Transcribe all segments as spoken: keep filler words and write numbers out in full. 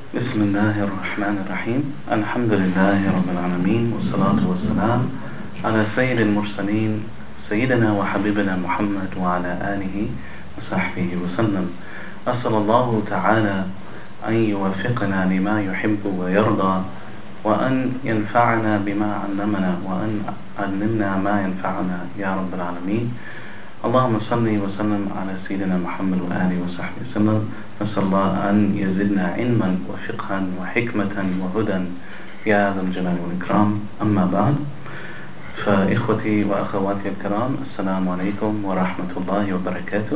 بسم الله الرحمن الرحيم الحمد لله رب العالمين والصلاة والسلام على سيد المرسلين سيدنا وحبيبنا محمد وعلى آله وصحبه وسلم. أسأل الله تعالى أن يوفقنا لما يحب ويرضى وأن ينفعنا بما علمنا وأن علمنا ما ينفعنا يا رب العالمين. اللهم صل وسلم على سيدنا محمد وآله وصحبه وسلم. نسأل الله أن يزدنا علما وفقها وحكمة وهدى يا ذا الجلال والإكرام. أما بعد، فإخوتي وأخواتي الكرام، السلام عليكم ورحمة الله وبركاته.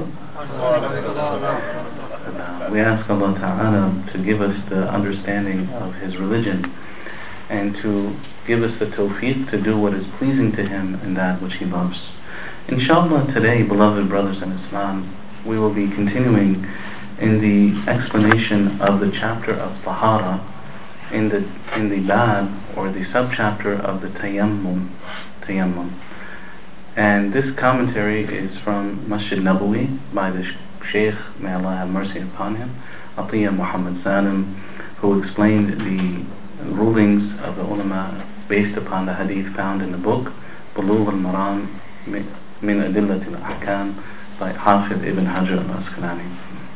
We ask Allah Ta'ala to give us the understanding of His religion and to give us the tawfiq to do what is pleasing to Him and that which He loves. Inshallah, today, beloved brothers in Islam, we will be continuing in the explanation of the chapter of Tahara in the in the Bab, or the subchapter of the Tayammum. Tayammum. And this commentary is from Masjid Nabawi by the Shaykh, may Allah have mercy upon him, Atiyah Muhammad Salim, who explained the rulings of the ulama based upon the hadith found in the book Bulugh al-Maram min Adillat al-Ahkam by Hafidh ibn Hajar al-Asqalani.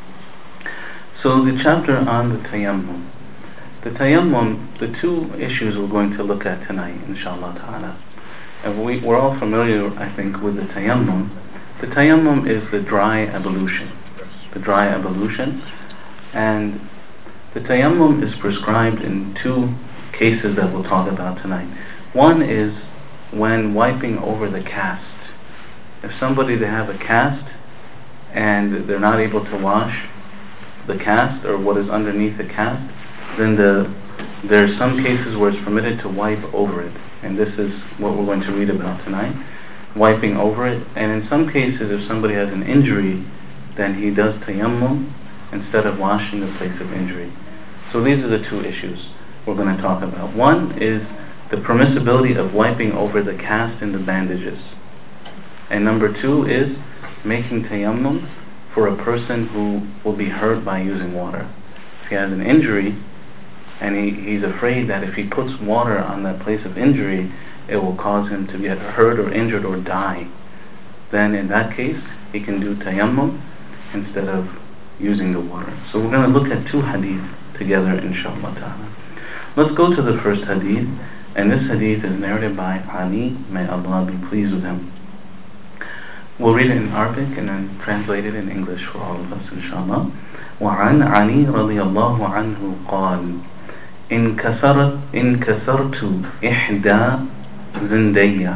So the chapter on the Tayammum. The Tayammum, the two issues we're going to look at tonight, inshallah ta'ala. And we, we're all familiar, I think, with the Tayammum. The Tayammum is the dry ablution. The dry ablution. And the Tayammum is prescribed in two cases that we'll talk about tonight. One is when wiping over the cast. If somebody, they have a cast and they're not able to wash the cast or what is underneath the cast, then the there are some cases where it's permitted to wipe over it, and this is what we're going to read about tonight, wiping over it. And in some cases, if somebody has an injury, then he does tayammum instead of washing the place of injury. So these are the two issues we're going to talk about. One is the permissibility of wiping over the cast and the bandages, and number two is making tayammum for a person who will be hurt by using water. If he has an injury and he, he's afraid that if he puts water on that place of injury, it will cause him to get hurt or injured or die, then in that case he can do tayammum instead of using the water. So we're going to look at two hadith together, inshallah ta'ala. Let's go to the first hadith, and this hadith is narrated by Ali, may Allah be pleased with him. We'll read it in Arabic and then translate it in English for all of us, inshallah. وعن علي رضي الله عنه قال إن كسرت إن كسرت إحدى زندية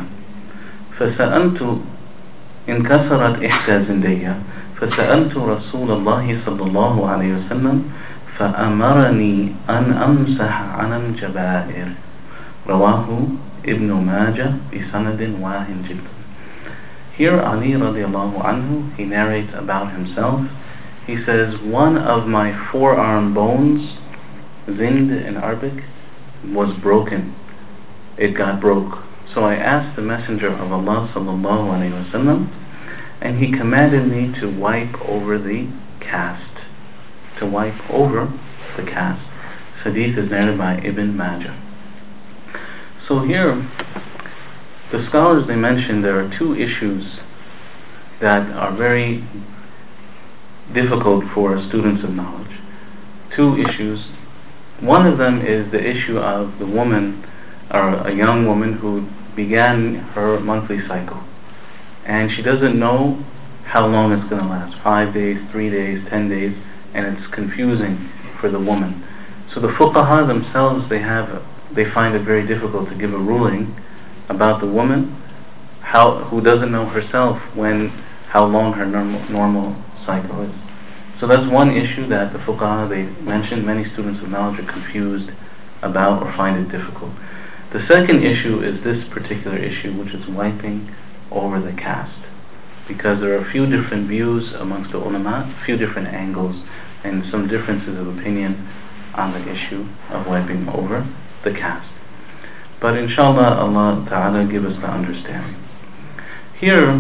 فسألت إن كسرت إحدى زندية فسألت رسول الله صلى الله عليه وسلم فأمرني أن أمسح على الجبائر. رواه ابن ماجه بسند واهن جدا. Here Ali radiallahu anhu, he narrates about himself. He says, one of my forearm bones, zind in Arabic, was broken. It got broke. So I asked the Messenger of Allah sallallahu alayhi wa sallam, and he commanded me to wipe over the cast. To wipe over the cast. This hadith is narrated by Ibn Majah. So here, the scholars, they mentioned there are two issues that are very difficult for students of knowledge. Two issues. One of them is the issue of the woman, or a young woman who began her monthly cycle, and she doesn't know how long it's going to last. Five days, three days, ten days, and it's confusing for the woman. So the fuqaha themselves, they have, they find it very difficult to give a ruling about the woman how who doesn't know herself when how long her normal, normal cycle is. So that's one issue that the fuqaha, they mentioned, many students of knowledge are confused about or find it difficult. The second issue is this particular issue, which is wiping over the cast, because there are a few different views amongst the ulama, a few different angles, and some differences of opinion on the issue of wiping over the cast. But inshallah, Allah Ta'ala give us the understanding. Here,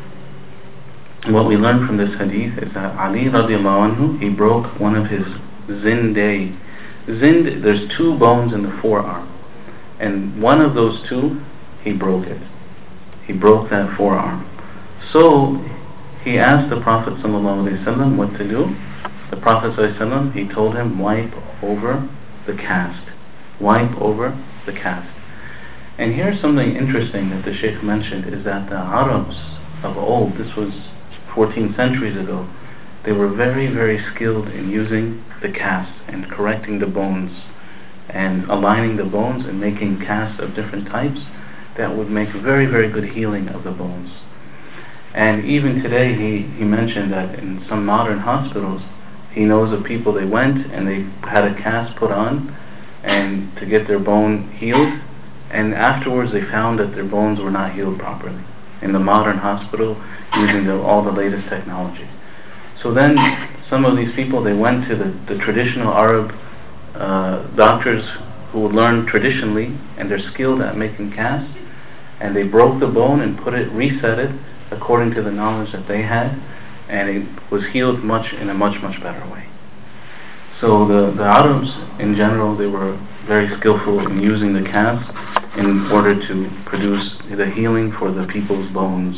what we learn from this hadith is that Ali radiallahu anhu, he broke one of his zinday. Zind, there's two bones in the forearm, and one of those two, he broke it. He broke that forearm. So he asked the Prophet ﷺ what to do. The Prophet ﷺ, he told him, wipe over the cast. Wipe over the cast. And here's something interesting that the Shaykh mentioned, is that the Arabs of old, this was fourteen centuries ago, they were very, very skilled in using the cast and correcting the bones and aligning the bones and making casts of different types that would make very, very good healing of the bones. And even today, he, he mentioned that in some modern hospitals, he knows of people, they went and they had a cast put on and to get their bone healed, and afterwards they found that their bones were not healed properly in the modern hospital using the, all the latest technology. So then some of these people, they went to the, the traditional Arab uh, doctors who would learn traditionally, and they're skilled at making casts, and they broke the bone and put it, reset it according to the knowledge that they had, and it was healed much in a much, much better way. So the, the Arabs in general, they were very skillful in using the cast in order to produce the healing for the people's bones.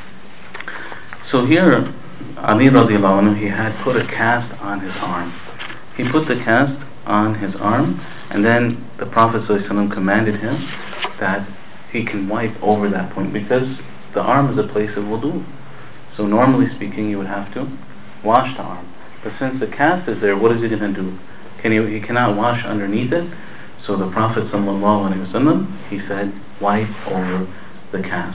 So here, Ali radiallahu anhu, he had put a cast on his arm. He put the cast on his arm, and then the Prophet ﷺ commanded him that he can wipe over that point, because the arm is a place of wudu. So normally speaking, you would have to wash the arm. But since the cast is there, what is he going to do? Can he, he cannot wash underneath it. So the Prophet ﷺ, he said, wipe over the cast.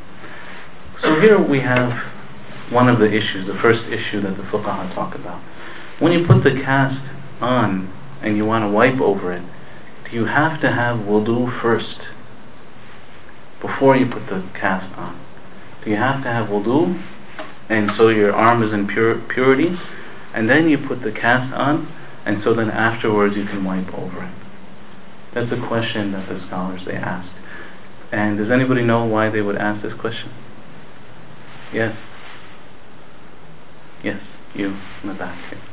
So here we have one of the issues, the first issue that the fuqaha talk about. When you put the cast on and you want to wipe over it, do you have to have wudu first before you put the cast on? Do you have to have wudu, and so your arm is in pure, purity, and then you put the cast on, and so then afterwards you can wipe over it? That's a question that the scholars, they ask. And does anybody know why they would ask this question? Yes? Yes, you in the back here.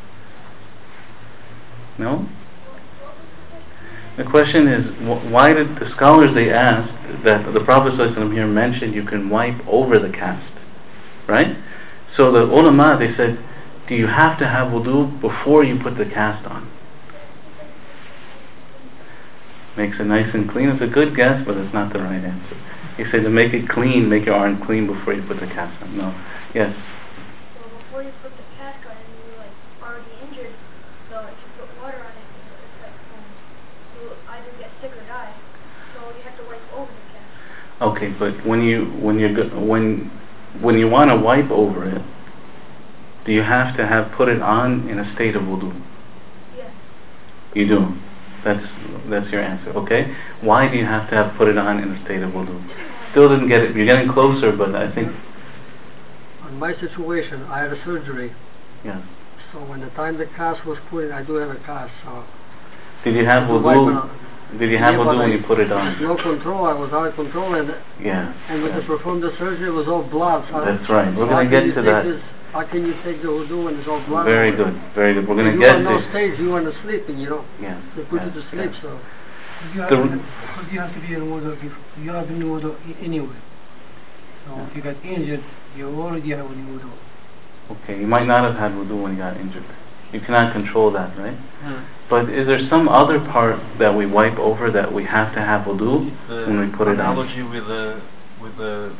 No? The question is, wh why did the scholars, they asked that the Prophet ﷺ here mentioned you can wipe over the cast, right? So the ulama, they said, do you have to have wudu before you put the cast on? Makes it nice and clean. It's a good guess, but it's not the right answer. He said to make it clean, make your arm clean before you put the cast on. No. Yes? So before you put the cast on and you're like already injured, so if you put water on it, it's like um, you either get sick or die. So you have to wipe over the cast. Okay, but when you when you when when you want to wipe over it, do you have to have put it on in a state of wudu? Yes. You do. That's that's your answer. Okay. Why do you have to have put it on in a state of wudu? Still didn't get it. You're getting closer, but I think. On my situation, I had a surgery. Yeah. So when the time the cast was put in, I do have a cast. So. Did you have wudu? Did you have yeah, wudu when you put it on? No control. I was out of control, and yeah. And when yeah. they performed the surgery, it was all blood. So that's right. We're so going to get to that. This, how can you take the wudu when it's all blood? Very good, very good. We're going to you get to. You are no stage. You want to sleep, and you know. Yeah. They put yeah, you to sleep, yeah. so. You have, to, you have to be in wudu. You have in wudu anyway. So yeah. If you get injured, you already have in wudu. Okay, you might not have had wudu when you got injured. You cannot control that, right? Hmm. But is there some other part that we wipe over that we have to have wudu when we put it on? Analogy with the with the.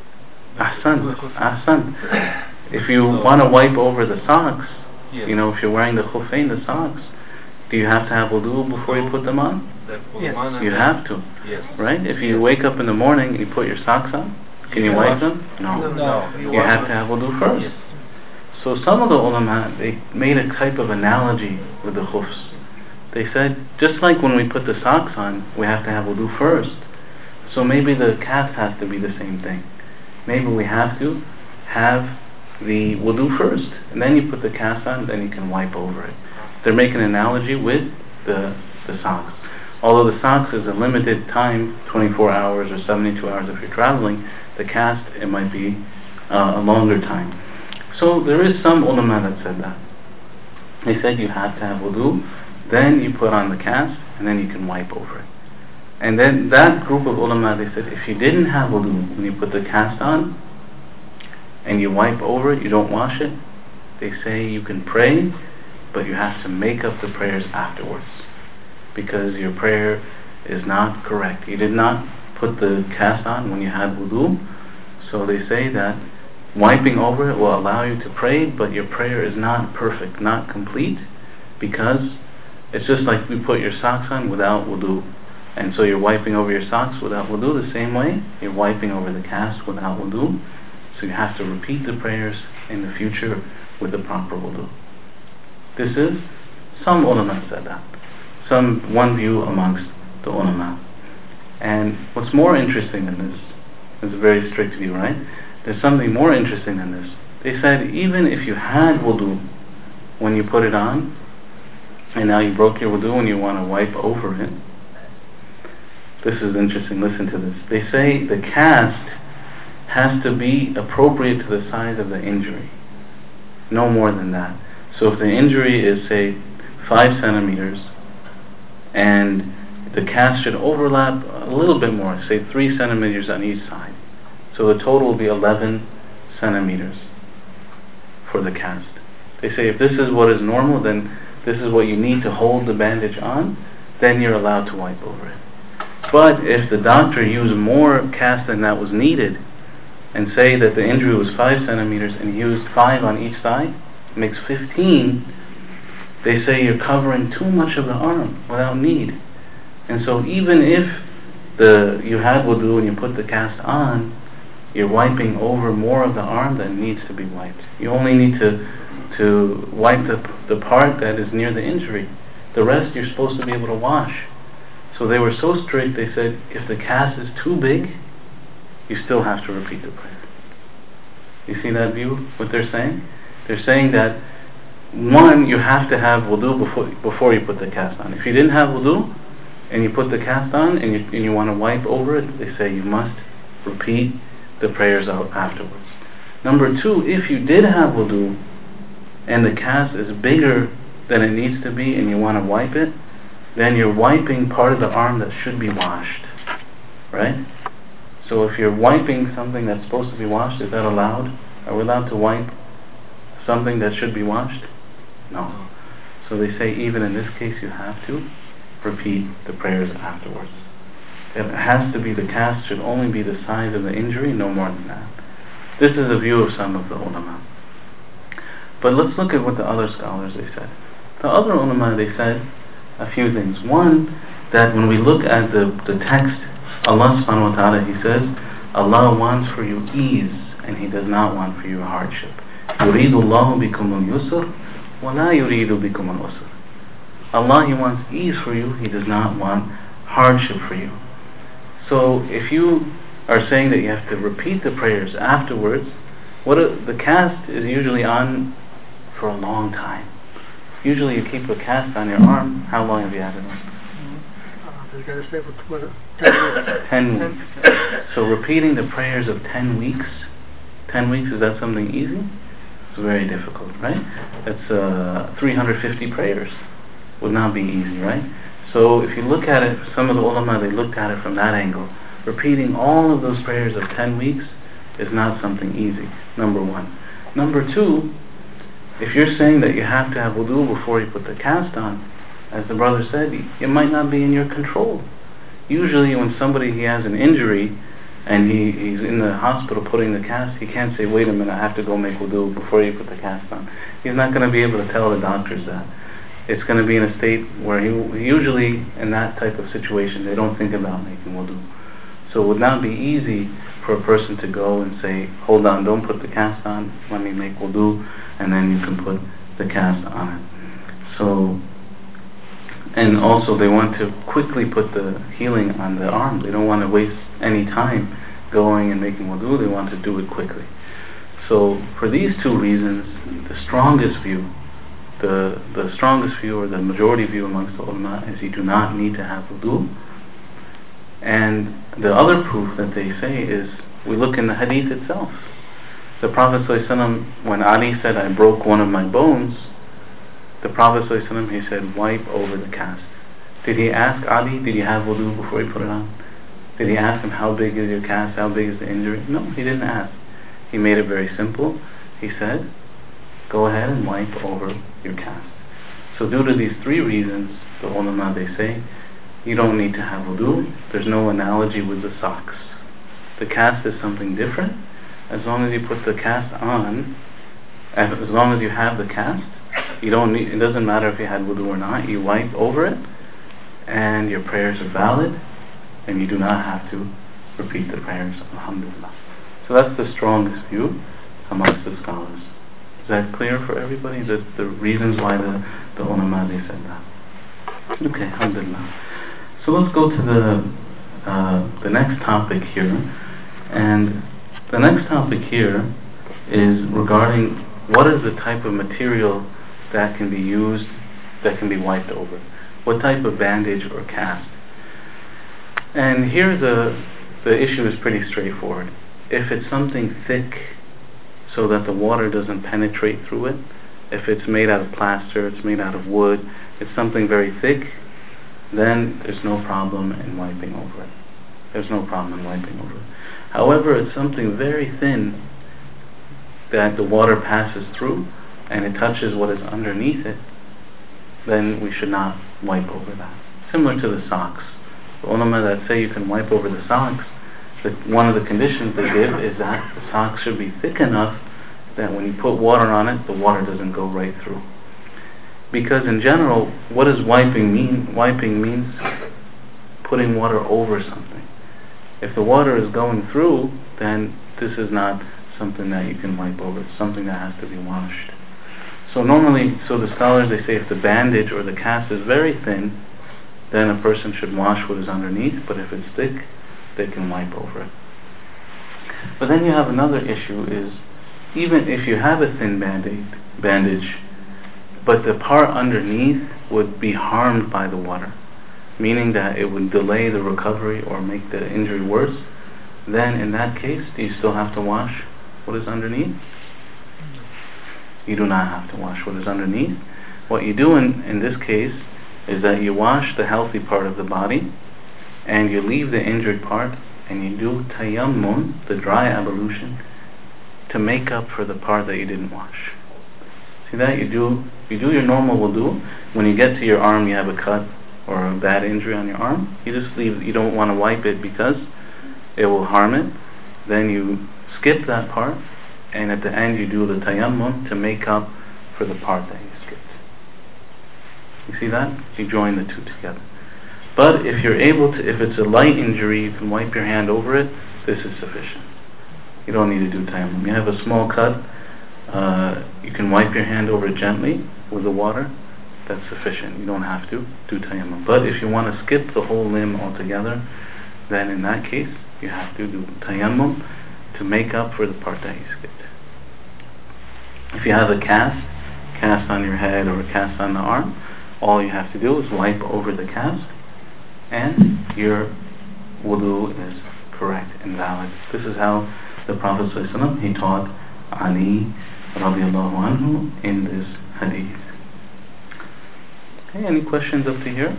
Ahsan, ahsan. If you so want to wipe over the socks, yes. you know, if you're wearing the khuffain, the socks, do you have to have wudu before you put them on? Yes. You have to, yes. right? If you wake up in the morning and you put your socks on, can you, you wipe them? No. No. no. You, you have to have wudu first. Yes. So some of the ulama, they made a type of analogy with the khufs. They said, just like when we put the socks on, we have to have wudu first. So maybe the cast has to be the same thing. Maybe we have to have the wudu first, and then you put the cast on, then you can wipe over it. They're making an analogy with the, the socks. Although the socks is a limited time, twenty-four hours or seventy-two hours if you're traveling, the cast, it might be uh, a longer time. So there is some ulama that said that. They said you have to have wudu then you put on the cast, and then you can wipe over it. And then that group of ulama, they said, if you didn't have wudu when you put the cast on, and you wipe over it, you don't wash it, they say you can pray, but you have to make up the prayers afterwards, because your prayer is not correct. You did not put the cast on when you had wudu, so they say that wiping over it will allow you to pray, but your prayer is not perfect, not complete, because it's just like you put your socks on without wudu, and so you're wiping over your socks without wudu. The same way, you're wiping over the cast without wudu, so you have to repeat the prayers in the future with the proper wudu. This is, some ulama said that, some one view amongst the ulama. And what's more interesting than this, it's a very strict view, right? There's something more interesting than this. They said even if you had wudu when you put it on, and now you broke your wudu and you want to wipe over it, this is interesting, listen to this. They say the cast has to be appropriate to the size of the injury, no more than that. So if the injury is, say, five centimeters, and the cast should overlap a little bit more, say three centimeters on each side, so the total will be eleven centimeters for the cast. They say if this is what is normal, then this is what you need to hold the bandage on, then you're allowed to wipe over it. But if the doctor used more cast than that was needed, and say that the injury was five centimeters and used five on each side, makes fifteen, they say you're covering too much of the arm without need. And so even if the you had wudu and you put the cast on, you're wiping over more of the arm than needs to be wiped. You only need to to wipe the, the part that is near the injury. The rest you're supposed to be able to wash. So they were so strict, they said if the cast is too big, you still have to repeat the prayer. You see that view, what they're saying? They're saying that, one, you have to have wudu before, before you put the cast on. If you didn't have wudu, and you put the cast on, and you, and you want to wipe over it, they say you must repeat the prayers out afterwards. Number two, if you did have wudu, and the cast is bigger than it needs to be, and you want to wipe it, then you're wiping part of the arm that should be washed. Right? So if you're wiping something that's supposed to be washed, is that allowed? Are we allowed to wipe something that should be washed? No. So they say even in this case you have to repeat the prayers afterwards. It has to be, the cast should only be the size of the injury, no more than that. This is a view of some of the ulama. But let's look at what the other scholars they said. The other ulama, they said a few things. One, that when we look at the, the text, Allah subhanahu wa ta'ala, He says, Allah wants for you ease, and He does not want for you hardship. يُرِيدُ اللَّهُ بِكُمُ الْيُسْرَ وَلَا يُرِيدُ بِكُمُ الْعُسْرَ. Allah, He wants ease for you, He does not want hardship for you. So if you are saying that you have to repeat the prayers afterwards, what a, the cast is usually on for a long time. Usually you keep a cast on your arm. How long have you had it on? You gotta stay for twenty, ten weeks. Ten weeks. So repeating the prayers of ten weeks, ten weeks, is that something easy? It's very difficult, right? That's uh, three hundred fifty prayers. Would not be easy, right? So if you look at it, some of the ulama, they looked at it from that angle. Repeating all of those prayers of ten weeks is not something easy, number one. Number two, if you're saying that you have to have wudu before you put the cast on, as the brother said, it might not be in your control. Usually when somebody he has an injury and he, he's in the hospital putting the cast, he can't say, wait a minute, I have to go make wudu before you put the cast on. He's not going to be able to tell the doctors that. It's going to be in a state where he, usually in that type of situation they don't think about making wudu. So it would not be easy for a person to go and say, hold on, don't put the cast on, let me make wudu, and then you can put the cast on it. So, and also they want to quickly put the healing on the arm. They don't want to waste any time going and making wudu, they want to do it quickly. So for these two reasons, the strongest view, the, the strongest view or the majority view amongst the ulama is you do not need to have wudu. And the other proof that they say is, we look in the hadith itself. The Prophet ﷺ, when Ali said, I broke one of my bones, the Prophet ﷺ, he said, wipe over the cast. Did he ask Ali, did you have wudu before he put it on? Did he ask him, how big is your cast, how big is the injury? No, he didn't ask. He made it very simple. He said, go ahead and wipe over your cast. So due to these three reasons, the ulama, they say, you don't need to have wudu. There's no analogy with the socks. The cast is something different. As long as you put the cast on, as long as you have the cast, you don't need, it doesn't matter if you had wudu or not, you wipe over it, and your prayers are valid, and you do not have to repeat the prayers, alhamdulillah. So that's the strongest view amongst the scholars. Is that clear for everybody? The, the reasons why the, the ulama, they said that. Okay, alhamdulillah. So let's go to the, uh, the next topic here. And the next topic here is regarding what is the type of material that can be used, that can be wiped over. What type of bandage or cast? And here the, the issue is pretty straightforward. If it's something thick so that the water doesn't penetrate through it, if it's made out of plaster, it's made out of wood, it's something very thick, then there's no problem in wiping over it. There's no problem in wiping over it. However, it's something very thin that the water passes through and it touches what is underneath it, then we should not wipe over that. Similar to the socks. The ulama that say you can wipe over the socks, that one of the conditions they give is that the socks should be thick enough that when you put water on it, the water doesn't go right through. Because in general, what does wiping mean? Wiping means putting water over something. If the water is going through, then this is not something that you can wipe over. It's something that has to be washed. So normally, so the scholars, they say if the bandage or the cast is very thin, then a person should wash what is underneath, but if it's thick, they can wipe over it. But then you have another issue is, even if you have a thin bandage, bandage, but the part underneath would be harmed by the water, meaning that it would delay the recovery or make the injury worse, then in that case, do you still have to wash what is underneath? You do not have to wash what is underneath. What you do in, in this case is that you wash the healthy part of the body and you leave the injured part and you do tayammum, the dry ablution, to make up for the part that you didn't wash. See that? You do you do your normal wudu. When you get to your arm, you have a cut or a bad injury on your arm, you just leave, you don't want to wipe it because it will harm it. Then you skip that part, and at the end you do the tayammum to make up for the part that you skipped. You see that? You join the two together. But if you're able to, if it's a light injury, you can wipe your hand over it, this is sufficient. You don't need to do tayammum. You have a small cut, uh, you can wipe your hand over it gently with the water, that's sufficient. You don't have to do tayammum. But if you want to skip the whole limb altogether, then in that case, you have to do tayammum to make up for the part that you skipped. If you have a cast, cast on your head or a cast on the arm, all you have to do is wipe over the cast, and your wudu is correct and valid. This is how the Prophet ﷺ, he taught Ali radiallahu anhu in this hadith. Okay, any questions up to here?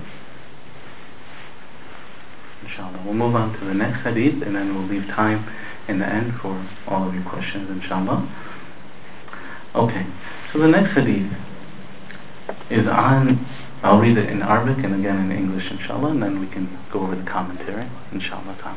Inshallah. We'll move on to the next hadith and then we'll leave time in the end for all of your questions, inshallah. Okay, so the next hadith is on, I'll read it in Arabic and again in English, inshallah, and then we can go over the commentary, inshallah ta'ala.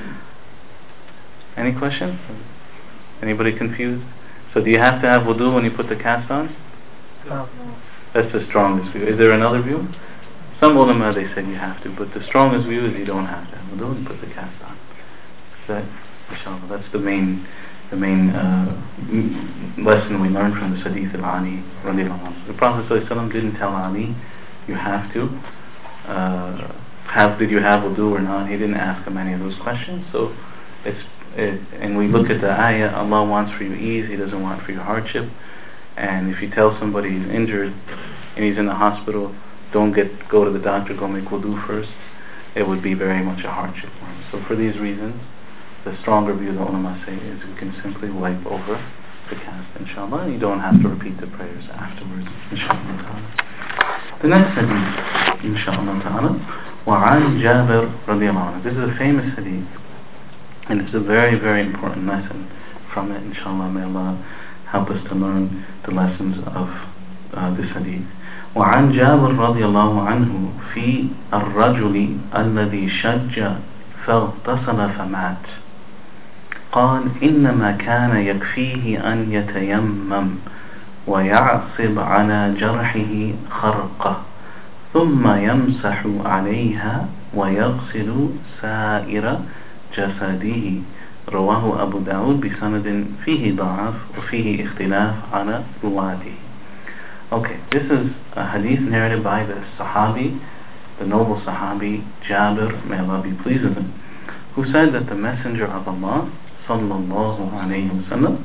Any questions? Anybody confused? So do you have to have wudu when you put the cast on? No. That's the strongest view. Is there another view? Some ulama, they said you have to, but the strongest view is you don't have to have wudu and put the cast on. That, inshallah, that's the main the main uh, lesson we learned from the hadith of Ali radiallahu anhu. The Prophet ﷺ didn't tell Ali, you have to uh, have, did you have wudu or not? He didn't ask him any of those questions. So it's it, and we look at the ayah, Allah wants for you ease, He doesn't want for you hardship. And if you tell somebody he's injured and he's in the hospital, don't get go to the doctor, go make wudu first, it would be very much a hardship for him. So for these reasons, the stronger view the ulama say is we can simply wipe over the cast, inshallah, and you don't have to repeat the prayers afterwards, inshallah ta'ala. The next hadith, inshallah ta'ala, وعن جابر رضي الله عنه. This is a famous hadith, and it's a very, very important lesson from it, inshallah. May Allah help us to learn the lessons of uh, this hadith. وعن جابر رضي الله عنه في الرجل الذي شج فاغتسل فمات قال إنما كان يكفيه أن يتيمم ويعصب على جرحه خرقة ثم يمسح عليها ويغسل سائر جسده رواه أبو داود بسند فيه ضعف وفيه اختلاف على رواته. Okay, this is a hadith narrated by the Sahabi, the noble Sahabi Jabir, may Allah be pleased with him, who said that the Messenger of Allah sallallahu alayhi wasallam,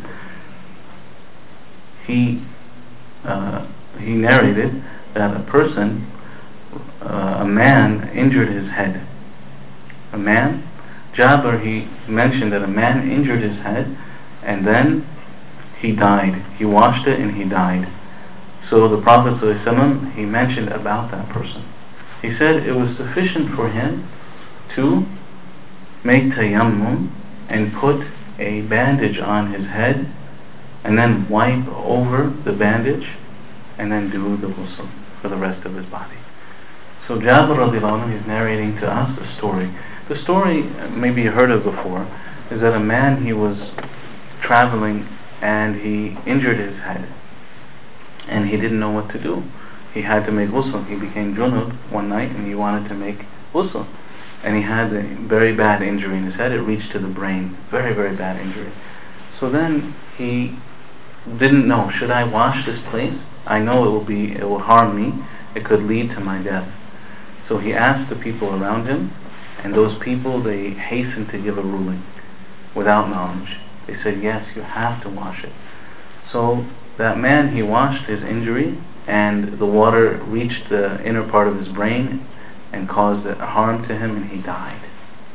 he uh, he narrated that a person, uh, a man injured his head. A man, Jabir, he mentioned that a man injured his head and then he died. He washed it and he died. So the Prophet ﷺ, he mentioned about that person. He said it was sufficient for him to make tayammum and put a bandage on his head and then wipe over the bandage and then do the ghusl for the rest of his body. So Jabir radiallahu anhu is narrating to us a story. The story, maybe you heard of before, is that a man, he was traveling and he injured his head and he didn't know what to do. He had to make ghusl. He became junub one night and he wanted to make ghusl. And he had a very bad injury in his head. It reached to the brain. Very, very bad injury. So then he didn't know, should I wash this place? I know it will be, it will harm me. It could lead to my death. So he asked the people around him, and those people, they hastened to give a ruling without knowledge. They said, yes, you have to wash it. So that man, he washed his injury, and the water reached the inner part of his brain and caused harm to him, and he died.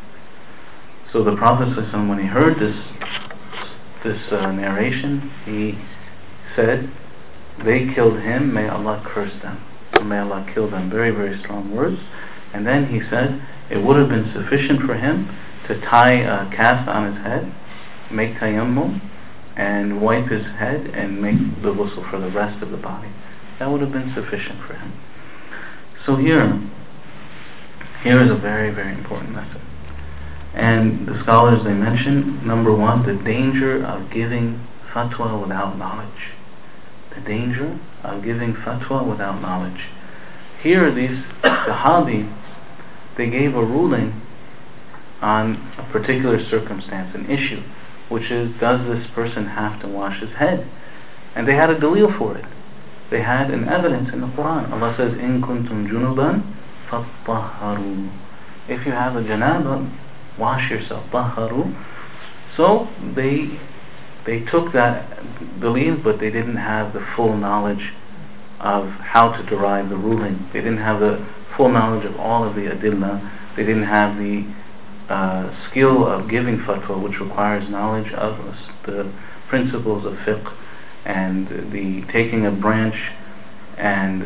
So the Prophet ﷺ, when he heard this this uh, narration, he said, they killed him, may Allah curse them, may Allah kill them. Very, very strong words. And then he said it would have been sufficient for him to tie a cast on his head, make tayammum, and wipe his head and make the ghusl for the rest of the body. That would have been sufficient for him. So here, here is a very, very important lesson. And the scholars, they mention, number one, the danger of giving fatwa without knowledge. The danger of giving fatwa without knowledge. Here, these Sahabi, they gave a ruling on a particular circumstance, an issue, which is, does this person have to wash his head? And they had a dalil for it. They had an evidence in the Quran. Allah says, إِن كُنْتُمْ جُنُبًا فَطَّهَّرُوا. If you have a janaba, wash yourself. طَهَّرُوا. So they they took that dalil, but they didn't have the full knowledge of how to derive the ruling. They didn't have the full knowledge of all of the adillah. They didn't have the uh, skill of giving fatwa, which requires knowledge of the principles of fiqh and the taking a branch and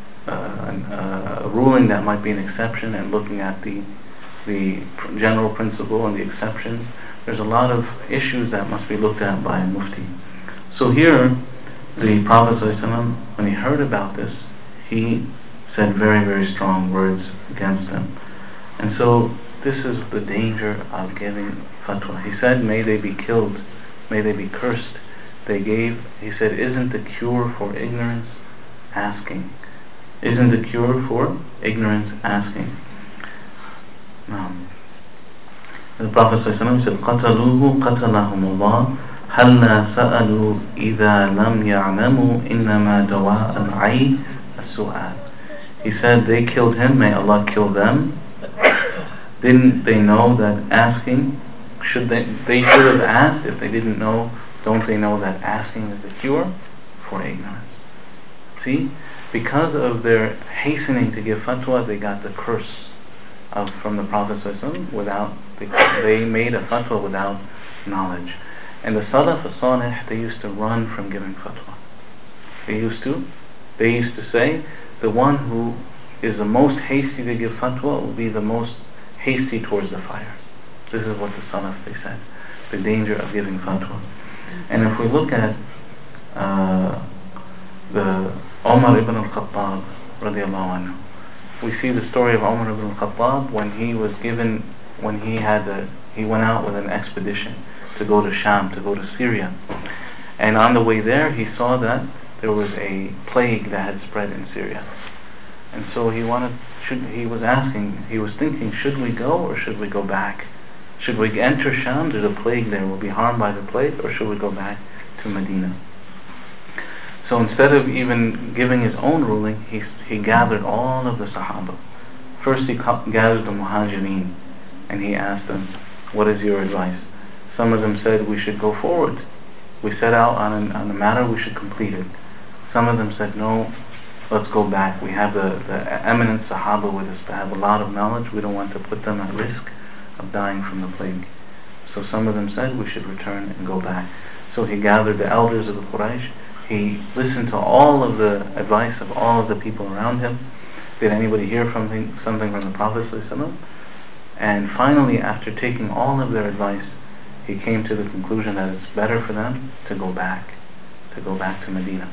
uh, a ruling that might be an exception and looking at the the general principle and the exceptions. There's a lot of issues that must be looked at by a mufti. So here, the Prophet ﷺ, when he heard about this, he said very, very strong words against them. And so this is the danger of giving fatwa. He said, may they be killed, may they be cursed. They gave, he said, isn't the cure for ignorance asking? Isn't the cure for ignorance asking? Um, the Prophet ﷺ said, قَتَلُوهُ قَتَلَهُمُ اللَّهُ هَلَّا سَأَلُوا إِذَا لَمْ يَعْلَمُوا إِنَّمَا دَوَاءَ الْعَيْ السُّؤَالِ. He said, they killed him, may Allah kill them. Didn't they know that asking, should they, they should have asked if they didn't know, don't they know that asking is the cure for ignorance? See, because of their hastening to give fatwa, they got the curse of from the Prophet ﷺ without, they, they made a fatwa without knowledge. And the Salaf as-Salih, they used to run from giving fatwa. They used to, they used to say, the one who is the most hasty to give fatwa will be the most hasty towards the fire. This is what the Salaf, they said, the danger of giving fatwa. And if we look at uh, the Umar ibn al-Khattab radiallahu anhu, we see the story of Umar ibn al-Khattab when he was given, when he had a, he went out with an expedition to go to Sham, to go to Syria. And on the way there, he saw that there was a plague that had spread in Syria. And so he wanted, should, he was asking, he was thinking, should we go or should we go back? Should we enter Sham? There's a plague there. We'll be harmed by the plague, or should we go back to Medina? So instead of even giving his own ruling, he he gathered all of the Sahaba. First he gathered the Muhajirin, and he asked them, what is your advice? Some of them said, we should go forward. We set out on a, on a matter, we should complete it. Some of them said, no, let's go back. We have the, the eminent Sahaba with us that have a lot of knowledge. We don't want to put them at risk of dying from the plague. So some of them said, we should return and go back. So he gathered the elders of the Quraysh. He listened to all of the advice of all of the people around him. Did anybody hear from him, something from the Prophet ﷺ? And finally, after taking all of their advice, he came to the conclusion that it's better for them to go back, to go back to Medina.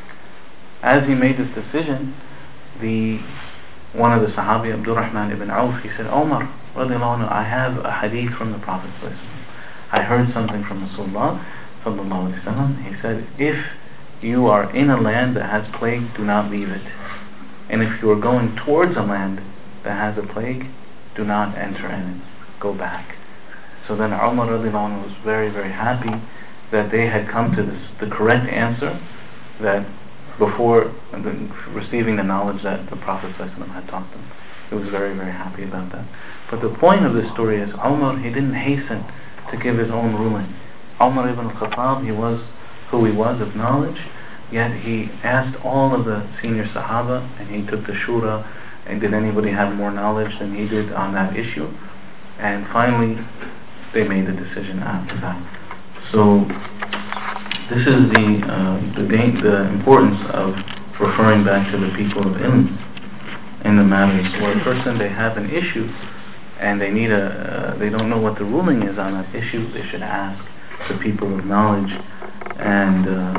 As he made this decision, the one of the Sahabi, Abdurrahman ibn Auf, he said, Omar, radiallahu anhu, I have a hadith from the Prophet ﷺ. I heard something from Rasulullah sallallahu alaihi wasallam. He said, if you are in a land that has plague, do not leave it. And if you are going towards a land that has a plague, do not enter in it. Go back. So then Umar radiallahu anhu was very, very happy that they had come to this, the correct answer, that before receiving the knowledge that the Prophet ﷺ had taught them. He was very, very happy about that. But the point of this story is Umar, he didn't hasten to give his own ruling. Umar ibn al-Khattab, he was who he was of knowledge, yet he asked all of the senior Sahaba, and he took the shura, and did anybody have more knowledge than he did on that issue? And finally, they made the decision after that. So this is the uh, the, the importance of referring back to the people of ilm in the matters where a person, they have an issue and they need a uh, they don't know what the ruling is on that issue. They should ask the people of knowledge. And uh,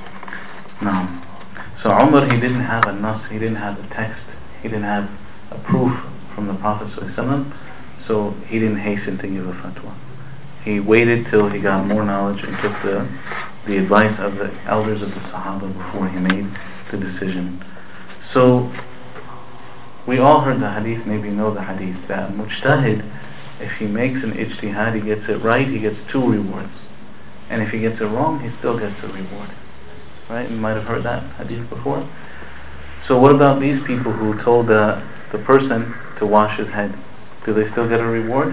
no. So Umar, he didn't have a nas, he didn't have a text, he didn't have a proof from the Prophet ﷺ, so he didn't hasten to give a fatwa. He waited till he got more knowledge and took the the advice of the elders of the Sahaba before he made the decision. So we all heard the hadith, maybe know the hadith, that mujtahid, if he makes an ijtihad, he gets it right, he gets two rewards. And if he gets it wrong, he still gets a reward. Right? You might have heard that hadith before. So what about these people who told the, the person to wash his head? Do they still get a reward?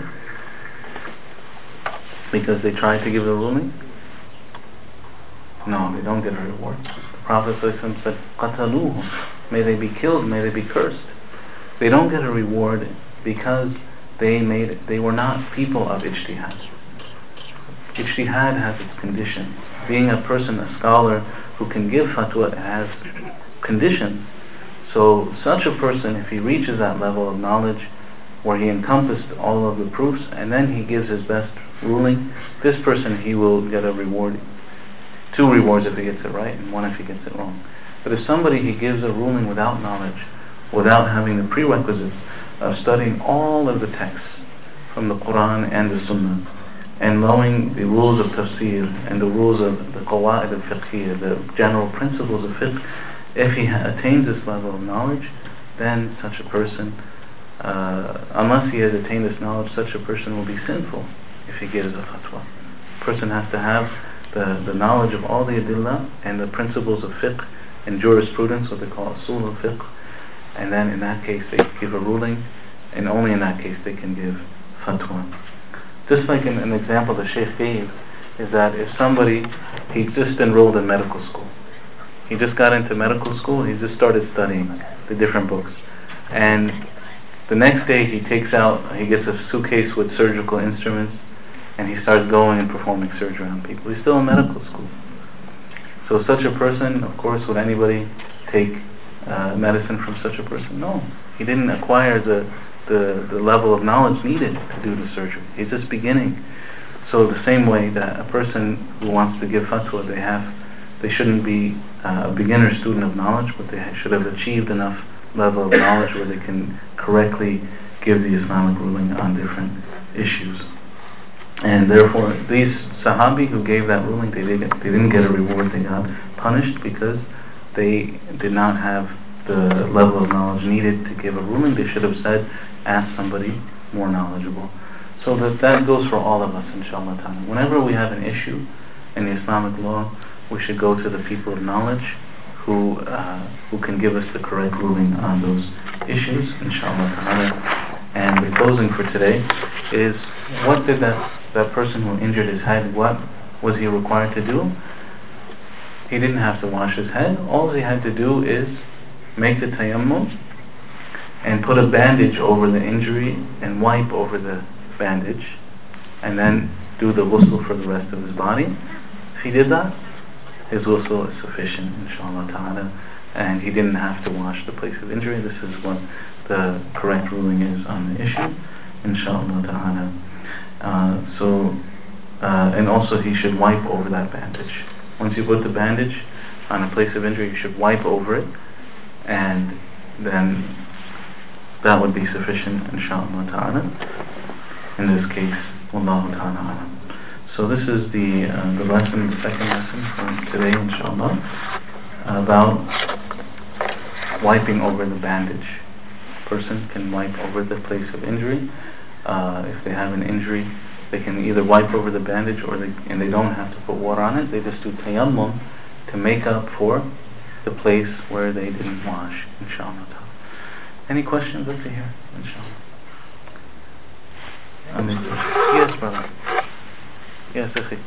Because they tried to give the ruling? No, they don't get a reward. The Prophet ﷺ said, قَتَلُوهُمْ, may they be killed, may they be cursed. They don't get a reward because they made they were not people of ijtihad. Ijtihad has its conditions. Being a person, a scholar who can give fatwa, has conditions. So such a person, if he reaches that level of knowledge where he encompassed all of the proofs and then he gives his best ruling, this person, he will get a reward. Two rewards if he gets it right and one if he gets it wrong. But if somebody, he gives a ruling without knowledge, without having the prerequisites of studying all of the texts from the Quran and the Sunnah, and knowing the rules of tafsir and the rules of the qawa'id al-fiqhiyya, the general principles of fiqh, if he attains this level of knowledge, then such a person, uh, unless he has attained this knowledge, such a person will be sinful if he gives a fatwa. A person has to have the, the knowledge of all the adillah and the principles of fiqh and jurisprudence, what they call usul al-fiqh, and then in that case they give a ruling, and only in that case they can give fatwa. Just like an, an example the Shaykh gave is that if somebody, he just enrolled in medical school, he just got into medical school, he just started studying the different books, and the next day he takes out, he gets a suitcase with surgical instruments, and he starts going and performing surgery on people. He's still in medical school. So such a person, of course, would anybody take uh, medicine from such a person? No. He didn't acquire the, the, the level of knowledge needed to do the surgery. He's just beginning. So the same way that a person who wants to give fatwa, they have, they shouldn't be uh, a beginner student of knowledge, but they should have achieved enough level of knowledge where they can correctly give the Islamic ruling on different issues. And therefore, these Sahabi who gave that ruling, they didn't, they didn't get a reward, they got punished because they did not have the level of knowledge needed to give a ruling. They should have said, ask somebody more knowledgeable. So that, that goes for all of us, inshallah ta'ala. Whenever we have an issue in the Islamic law, we should go to the people of knowledge who uh, who can give us the correct ruling on those issues, inshallah ta'ala. And the closing for today is, what did that, that person who injured his head, what was he required to do? He didn't have to wash his head. All he had to do is make the tayammum and put a bandage over the injury and wipe over the bandage, and then do the ghusl for the rest of his body. If he did that, his ghusl is sufficient, inshallah ta'ala, and he didn't have to wash the place of injury. This is what the correct ruling is on the issue, inshallah ta'ala. Uh, so, uh, and also he should wipe over that bandage. Once you put the bandage on a place of injury, you should wipe over it, and then that would be sufficient, inshallah ta'ala. In this case, wallahu ta'ala alam. So this is the uh, the lesson, the second lesson from today, inshallah, about wiping over the bandage. A person can wipe over the place of injury. Uh, if they have an injury, they can either wipe over the bandage, or they, and they don't have to put water on it. They just do tayammum to make up for the place where they didn't wash, inshallah ta'ala. Any questions? Let's see here, inshallah. Amen. Yes, brother. Yes, akhi.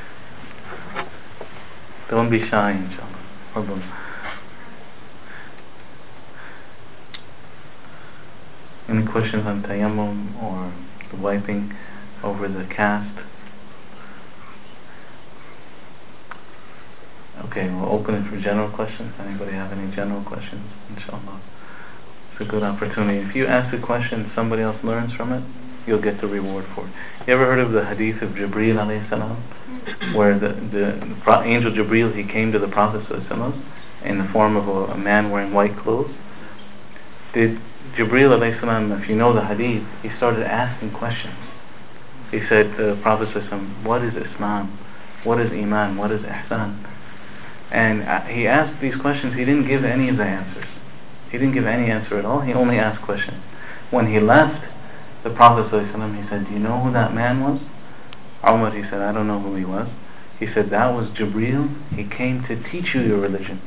Don't be shy, inshallah. Hold on. Any questions on tayammum or the wiping over the cast? Okay, we'll open it for general questions. Anybody have any general questions? Inshallah. It's a good opportunity. If you ask a question, somebody else learns from it, you'll get the reward for it. You ever heard of the hadith of Jibreel alayhi salam, where the, the, the angel Jibreel, he came to the Prophet sallallahu alaihi wasallam in the form of a, a man wearing white clothes? Did Jibreel alayhi salam, if you know the hadith, he started asking questions. He said to the Prophet sallallahu alaihi wasallam, what is Islam? What is Iman? What is Ihsan? And uh, he asked these questions. He didn't give any of the answers. He didn't give any answer at all. He only asked questions. When he left, the Prophet ﷺ, he said, do you know who that man was? Umar, he said, I don't know who he was. He said, that was Jibreel. He came to teach you your religion.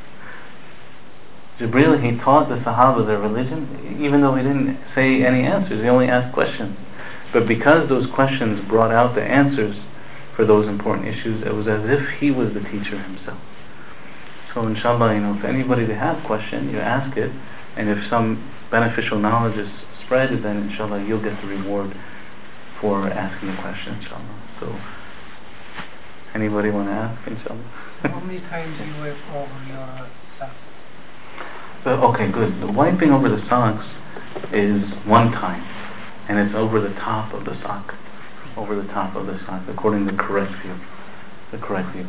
Jibreel, he taught the Sahaba their religion, even though he didn't say any answers. He only asked questions. But because those questions brought out the answers for those important issues, it was as if he was the teacher himself. So inshallah, you know, if anybody they have a question, you ask it, and if some beneficial knowledge is spread, then inshallah you'll get the reward for asking a question, inshallah. So, anybody want to ask, inshallah? How many times do you wipe over your socks? Uh, okay, good. The wiping over the socks is one time, and it's over the top of the sock. Over the top of the sock, according to the correct view. The correct view.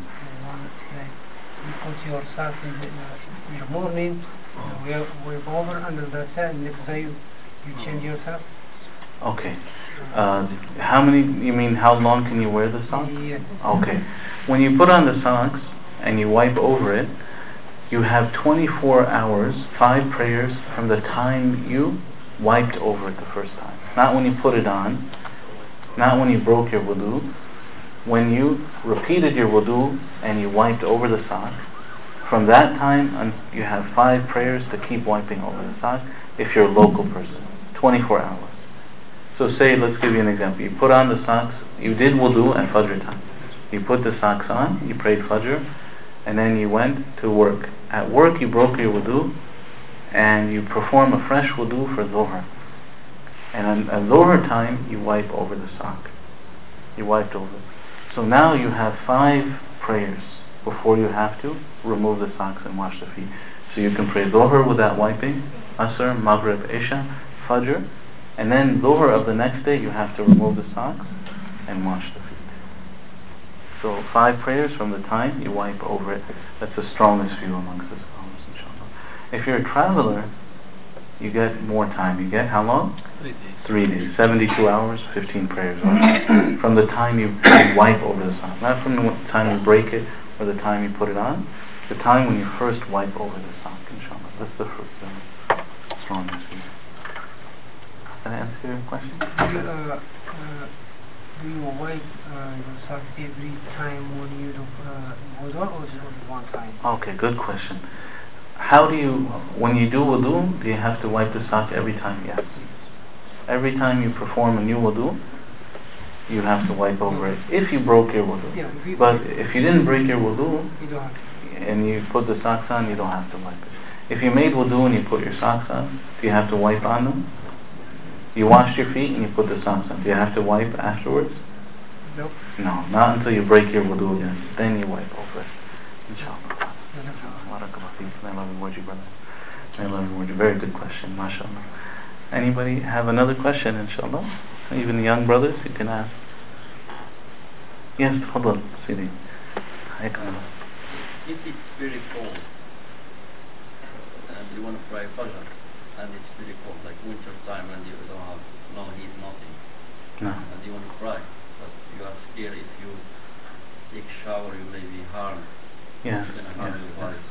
You put your socks in the, uh, in the morning, uh, we wipe over, and then that's it. Next day you, you change your socks. Okay. Uh, how many? You mean how long can you wear the socks? Yeah. Okay. When you put on the socks and you wipe over it, you have twenty-four hours, five prayers from the time you wiped over it the first time. Not when you put it on, not when you broke your wudu. When you repeated your wudu and you wiped over the sock, from that time you have five prayers to keep wiping over the sock if you're a local person. twenty-four hours. So say, let's give you an example. You put on the socks, you did wudu at Fajr time. You put the socks on, you prayed Fajr, and then you went to work. At work you broke your wudu, and you perform a fresh wudu for Dhuhr. And at Dhuhr time, you wipe over the sock. You wiped over it. So now you have five prayers before you have to remove the socks and wash the feet. So you can pray Dhuhr without wiping, Asr, Maghrib, Isha, Fajr, and then Dhuhr of the next day you have to remove the socks and wash the feet. So five prayers from the time you wipe over it. That's the strongest view amongst the scholars, inshallah. If you're a traveler, you get more time. You get how long? Three days. Three days. seventy-two hours, fifteen prayers. From the time you wipe over the sock. Not from the time you break it or the time you put it on. The time when you first wipe over the sock, inshallah. That's the, first, the strongest view. Did I answer your question? Do you, uh, uh, do you wipe uh, your sock every time when you do uh, wudu, or just only one time? Okay, good question. How do you, when you do wudu, do you have to wipe the sock every time? Yes. Every time you perform a new wudu, you have to wipe over it. If you broke your wudu. Yeah, if you, but if you didn't break your wudu, you don't have to. And you put the socks on, you don't have to wipe it. If you made wudu and you put your socks on, do you have to wipe on them? You washed your feet and you put the socks on. Do you have to wipe afterwards? Nope. No, not until you break your wudu again. Then you wipe over it. Inshallah. May Allah reward you, brother. May Allah reward you. Very good question, mashallah. Anybody have another question, inshallah? Even the young brothers, you can ask. Yes, tafadhal, Sidi. Hayyakum. If it's very cold and you want to fry Fajr and it's very cold, like winter time and you don't have no heat, nothing, No. and you want to fry, but you are scared if you take shower you may be harmed. Yes, You're gonna yes, harm your yes. body.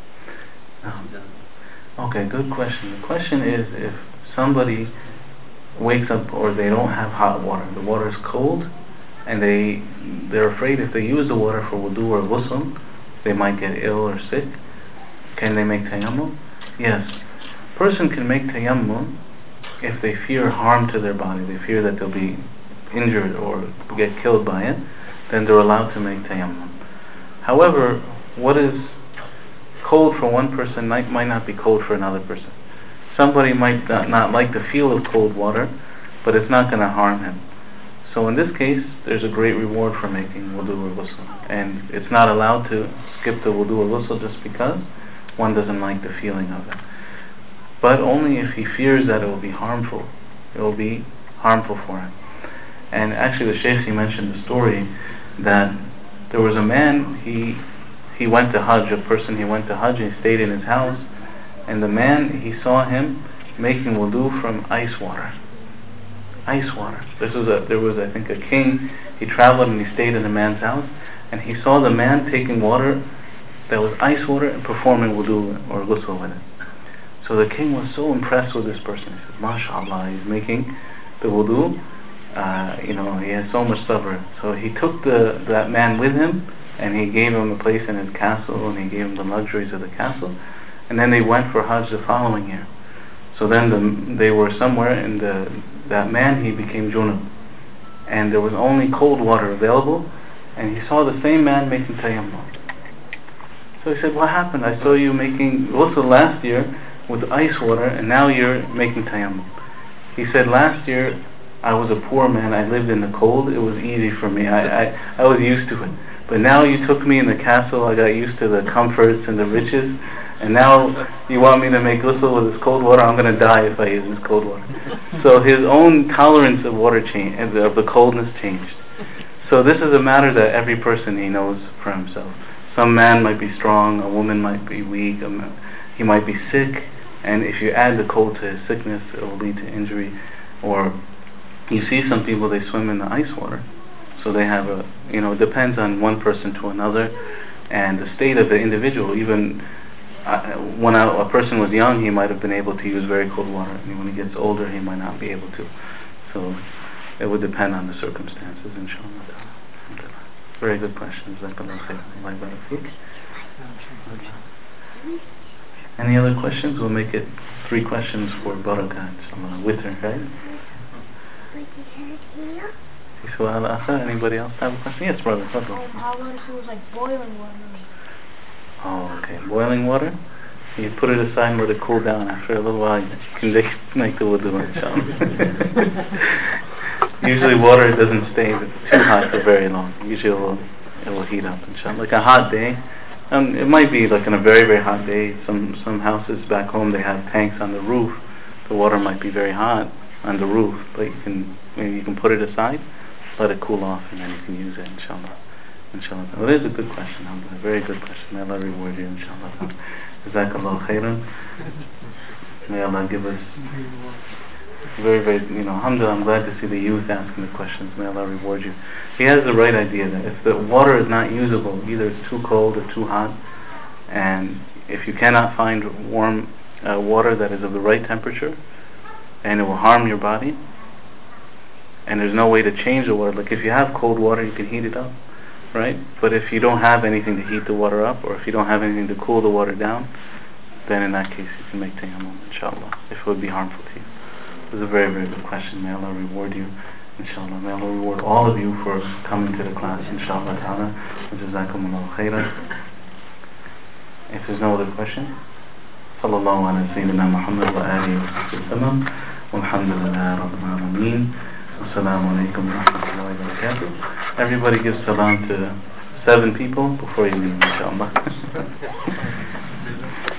Um, Then Okay, good question. The question is if somebody wakes up or they don't have hot water, the water is cold, and they they're afraid if they use the water for wudu or ghusl, they might get ill or sick. Can they make tayammum? Yes. Person can make tayammum if they fear harm to their body, they fear that they'll be injured or get killed by it, then they're allowed to make tayammum. However, what is cold for one person might, might not be cold for another person. Somebody might not, not like the feel of cold water, but it's not going to harm him. So in this case, there's a great reward for making wudu or ghusl. And it's not allowed to skip the wudu or ghusl just because one doesn't like the feeling of it. But only if he fears that it will be harmful. It will be harmful for him. And actually the Shaykh, he mentioned the story that there was a man, he he went to Hajj, a person, he went to Hajj and he stayed in his house, and the man, he saw him making wudu from ice water. Ice water. This was a, there was, I think, a king, he traveled and he stayed in a man's house, and he saw the man taking water that was ice water and performing wudu or ghusl with it. So the king was so impressed with this person. He said, MashaAllah, he's making the wudu, uh, you know, he has so much sabr. So he took the that man with him, and he gave him a place in his castle, and he gave him the luxuries of the castle, and then they went for Hajj the following year. So then the, they were somewhere, and the, that man, he became junub, and there was only cold water available, and he saw the same man making tayammum. So he said, what happened? I saw you making ghusl last year with ice water, and now you're making tayammum. He said, last year I was a poor man, I lived in the cold, it was easy for me, I, I, I was used to it. But now you took me in the castle, I got used to the comforts and the riches, and now you want me to make ghusl with this cold water, I'm going to die if I use this cold water. So his own tolerance of water changed, of the coldness changed. So this is a matter that every person, he knows for himself. Some man might be strong, a woman might be weak, he might be sick, and if you add the cold to his sickness, it will lead to injury. Or you see some people, they swim in the ice water. So they have a, you know, it depends on one person to another, and the state of the individual. Even uh, when a, a person was young, he might have been able to use very cold water, and when he gets older, he might not be able to. So it would depend on the circumstances, inshallah. Very good questions. Any other questions? We'll make it three questions for barakah, inshallah. With her, right? Anybody else have a question? Yes, brother. Um, how about if it was like boiling water? Oh, okay. Boiling water? You put it aside and let it cool down. After a little while, you can make the wudu, inshallah. Usually water doesn't stay too hot for very long. Usually it will, it will heat up, inshallah. Like a hot day, um, it might be like on a very, very hot day. Some some houses back home, they have tanks on the roof. The water might be very hot on the roof, but you can maybe you can put it aside, let it cool off, and then you can use it, inshallah. Inshallah. Well, it is a good question, alhamdulillah. Very good question. May Allah reward you, inshallah. Jazakallah khairan. May Allah give us very, very, you know, alhamdulillah, I'm glad to see the youth asking the questions. May Allah reward you. He has the right idea that if the water is not usable, either it's too cold or too hot, and if you cannot find warm uh, water that is of the right temperature, and it will harm your body, and there's no way to change the water, like if you have cold water, you can heat it up, right? But if you don't have anything to heat the water up, or if you don't have anything to cool the water down, then in that case you can make tayammum, inshallah, if it would be harmful to you. It was a very, very good question. May Allah reward you, inshallah. May Allah reward all of you for coming to the class, inshallah ta'ala. Jazakumullahu khairan. If there's no other question, sallallahu ala sayyidina Muhammad wa alihi wa sallam. Walhamdulillah rabbil alameen. Assalamu alaikum wa rahmatullahi wa barakatuh. Everybody give salam to seven people before you leave, inshallah.